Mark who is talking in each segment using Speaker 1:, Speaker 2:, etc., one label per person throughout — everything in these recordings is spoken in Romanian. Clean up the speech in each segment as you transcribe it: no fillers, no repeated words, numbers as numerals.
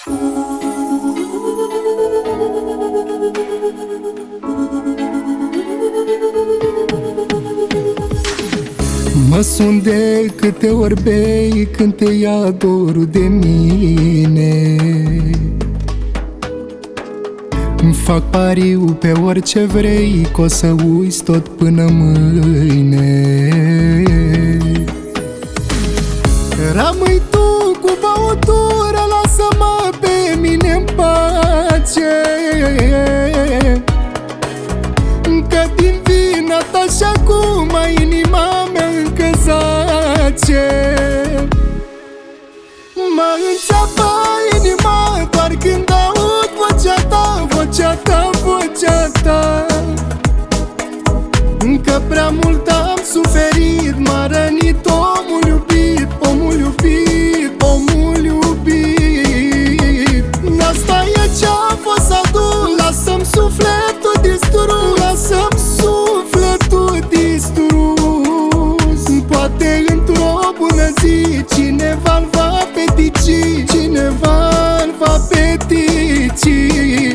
Speaker 1: Mă sun de câte ori bei când te ia dorul de mine. Îmi fac pariu pe orice vrei, că o să uiți tot până mâine. Rămâi tu cu băutură, lasă-mă pe mine-n pace, că din vina ta și acum inima mea încă zace. Mă înțeapă inima doar când aud vocea ta, vocea ta, vocea ta. Încă prea mult am suferit, m-a rănit omul iubit, omul iubit, omul iubit. Asta e ce-a fost să adun, lasă-mi sufletul distrus, lasă-mi sufletul distrus. Poate într-o bună zi cineva-l va petici, cineva-l va petici.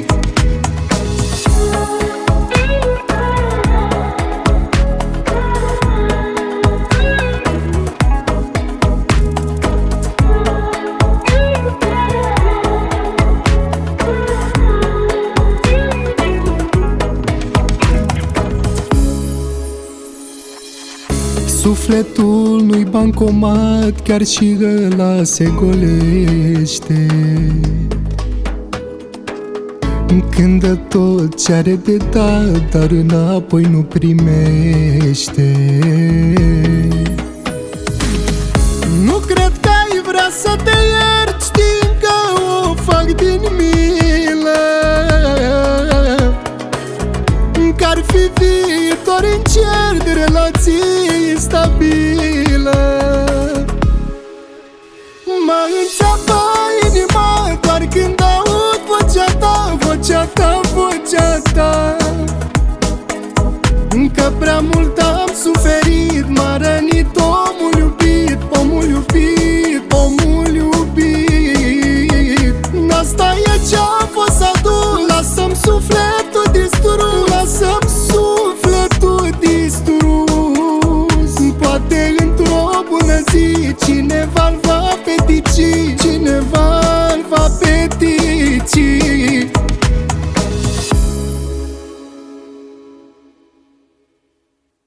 Speaker 1: Sufletul nu-i bancomat, chiar și ăla se golește când dă tot ce are de dat, dar înapoi nu primește. Nu cred că ai vrea să te iert, știind că o fac din milă, că-ar fi viitor incert de relații stabilă. Mă înțeapă inima doar când aud vocea ta, vocea ta, vocea ta. Încă prea mult am suferit, m-a rănit omul iubit, omul iubit, omul iubit. Asta e ce-a fost să adun, lasă-mi sufletul distrus, lasă-mi sufletul distrus. Poate într-o bună zi